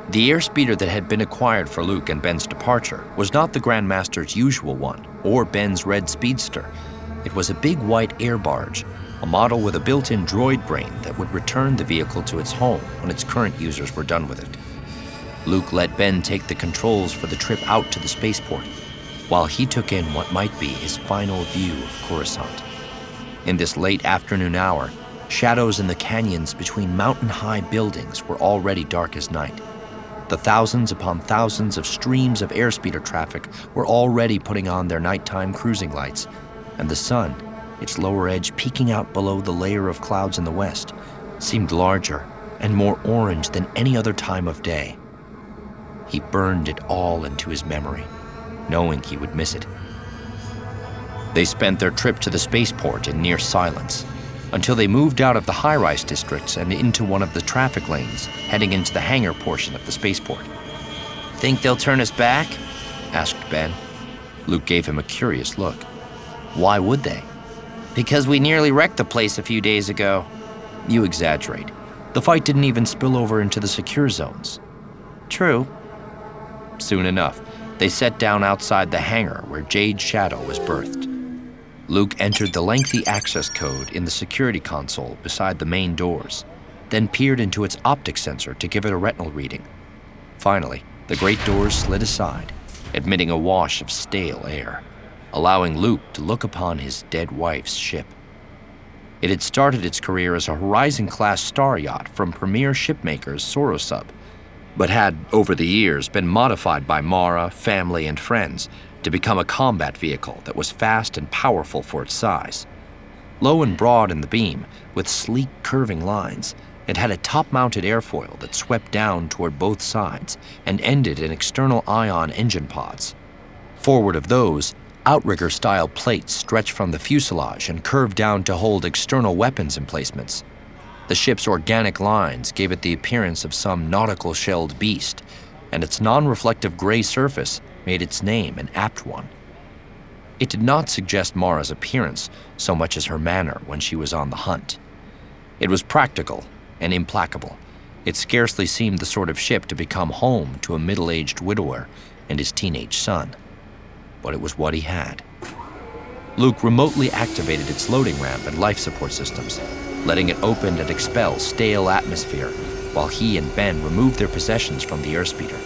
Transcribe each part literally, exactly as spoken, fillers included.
The airspeeder that had been acquired for Luke and Ben's departure was not the Grand Master's usual one, or Ben's red speedster. It was a big white air barge, a model with a built-in droid brain that would return the vehicle to its home when its current users were done with it. Luke let Ben take the controls for the trip out to the spaceport, while he took in what might be his final view of Coruscant. In this late afternoon hour, shadows in the canyons between mountain-high buildings were already dark as night. The thousands upon thousands of streams of airspeeder traffic were already putting on their nighttime cruising lights, and the sun, its lower edge peeking out below the layer of clouds in the west, seemed larger and more orange than any other time of day. He burned it all into his memory, knowing he would miss it. They spent their trip to the spaceport in near silence, until they moved out of the high-rise districts and into one of the traffic lanes, heading into the hangar portion of the spaceport. "Think they'll turn us back?" asked Ben. Luke gave him a curious look. Why would they? "Because we nearly wrecked the place a few days ago." "You exaggerate. The fight didn't even spill over into the secure zones." "True." Soon enough, they sat down outside the hangar where Jade Shadow was birthed. Luke entered the lengthy access code in the security console beside the main doors, then peered into its optic sensor to give it a retinal reading. Finally, the great doors slid aside, admitting a wash of stale air, allowing Luke to look upon his dead wife's ship. It had started its career as a Horizon-class star yacht from premier shipmakers Sorosub, but had, over the years, been modified by Mara, family, and friends to become a combat vehicle that was fast and powerful for its size. Low and broad in the beam, with sleek curving lines, it had a top-mounted airfoil that swept down toward both sides and ended in external ion engine pods. Forward of those, outrigger-style plates stretched from the fuselage and curved down to hold external weapons emplacements. The ship's organic lines gave it the appearance of some nautical-shelled beast, and its non-reflective gray surface made its name an apt one. It did not suggest Mara's appearance so much as her manner when she was on the hunt. It was practical and implacable. It scarcely seemed the sort of ship to become home to a middle-aged widower and his teenage son. But it was what he had. Luke remotely activated its loading ramp and life support systems, letting it open and expel stale atmosphere while he and Ben removed their possessions from the airspeeder.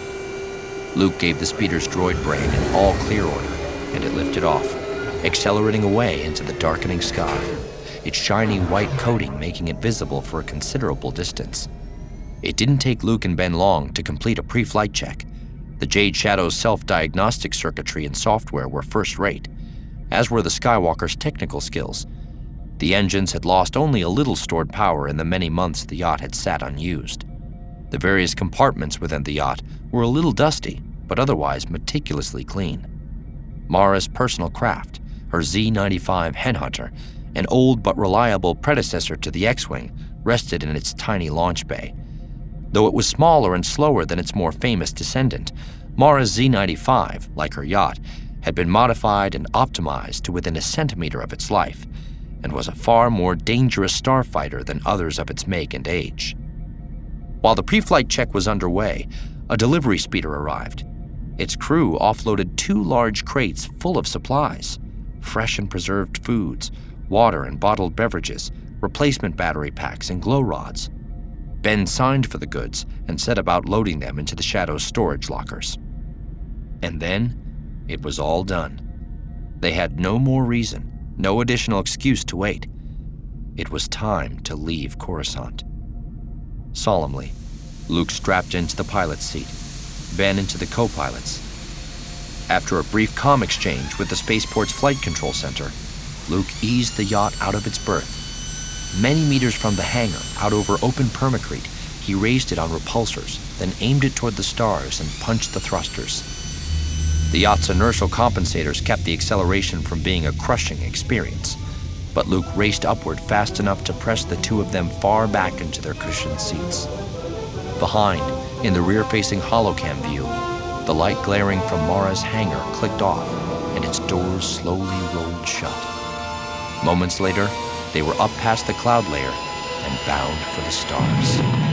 Luke gave the speeder's droid brain an all-clear order, and it lifted off, accelerating away into the darkening sky, its shiny white coating making it visible for a considerable distance. It didn't take Luke and Ben long to complete a pre-flight check. The Jade Shadow's self-diagnostic circuitry and software were first-rate, as were the Skywalker's technical skills. The engines had lost only a little stored power in the many months the yacht had sat unused. The various compartments within the yacht were a little dusty, but otherwise meticulously clean. Mara's personal craft, her Z ninety-five Henhunter, an old but reliable predecessor to the X-Wing, rested in its tiny launch bay. Though it was smaller and slower than its more famous descendant, Mara's Z ninety-five, like her yacht, had been modified and optimized to within a centimeter of its life, and was a far more dangerous starfighter than others of its make and age. While the pre-flight check was underway, a delivery speeder arrived. Its crew offloaded two large crates full of supplies, fresh and preserved foods, water and bottled beverages, replacement battery packs, and glow rods. Ben signed for the goods and set about loading them into the Shadow's storage lockers. And then, it was all done. They had no more reason, no additional excuse to wait. It was time to leave Coruscant. Solemnly, Luke strapped into the pilot's seat, Ben into the co-pilot's. After a brief comm exchange with the spaceport's flight control center, Luke eased the yacht out of its berth. Many meters from the hangar, out over open permacrete, he raised it on repulsors, then aimed it toward the stars and punched the thrusters. The yacht's inertial compensators kept the acceleration from being a crushing experience, but Luke raced upward fast enough to press the two of them far back into their cushioned seats. Behind, in the rear-facing holocam view, the light glaring from Mara's hangar clicked off, and its doors slowly rolled shut. Moments later, they were up past the cloud layer and bound for the stars.